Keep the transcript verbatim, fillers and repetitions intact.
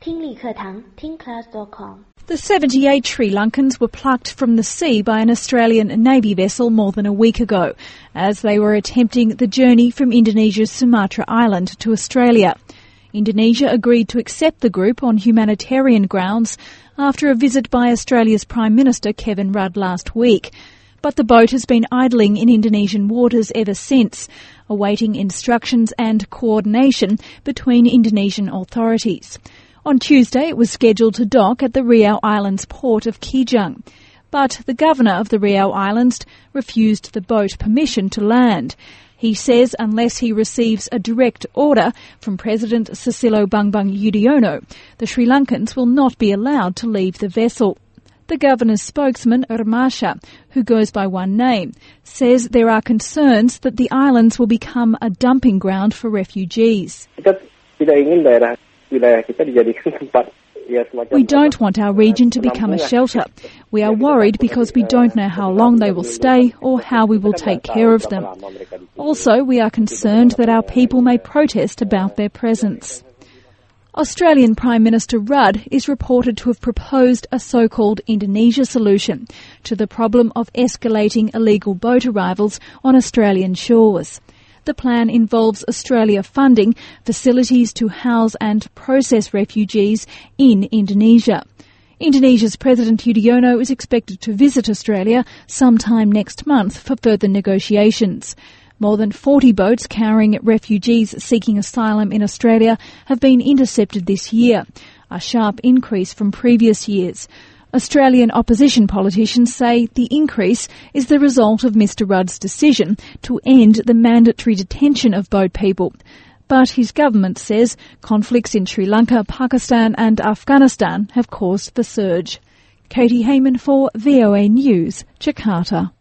听力课堂 听 class dot com The seventy-eight Sri Lankans were plucked from the sea by an Australian Navy vessel more than a week ago as they were attempting the journey from Indonesia's Sumatra Island to Australia. Indonesia agreed to accept the group on humanitarian grounds after a visit by Australia's Prime Minister Kevin Rudd last week. But the boat has been idling in Indonesian waters ever since, awaiting instructions and coordination between Indonesian authorities. On Tuesday, it was scheduled to dock at the Riau Islands port of Kijang. But the governor of the Riau Islands refused the boat permission to land. He says unless he receives a direct order from President Susilo Bambang Yudhoyono, the Sri Lankans will not be allowed to leave the vessel. The governor's spokesman, Ramasha, who goes by one name, says there are concerns that the islands will become a dumping ground for refugees. We don't want our region to become a shelter. We are worried because we don't know how long they will stay or how we will take care of them. Also, we are concerned that our people may protest about their presence. Australian Prime Minister Rudd is reported to have proposed a so-called Indonesia solution to the problem of escalating illegal boat arrivals on Australian shores. The plan involves Australia funding facilities to house and process refugees in Indonesia. Indonesia's President Yudhoyono is expected to visit Australia sometime next month for further negotiations. More than forty boats carrying refugees seeking asylum in Australia have been intercepted this year, a sharp increase from previous years. Australian opposition politicians say the increase is the result of Mr Rudd's decision to end the mandatory detention of boat people. But his government says conflicts in Sri Lanka, Pakistan and Afghanistan have caused the surge. Katie Hayman for V O A News, Jakarta.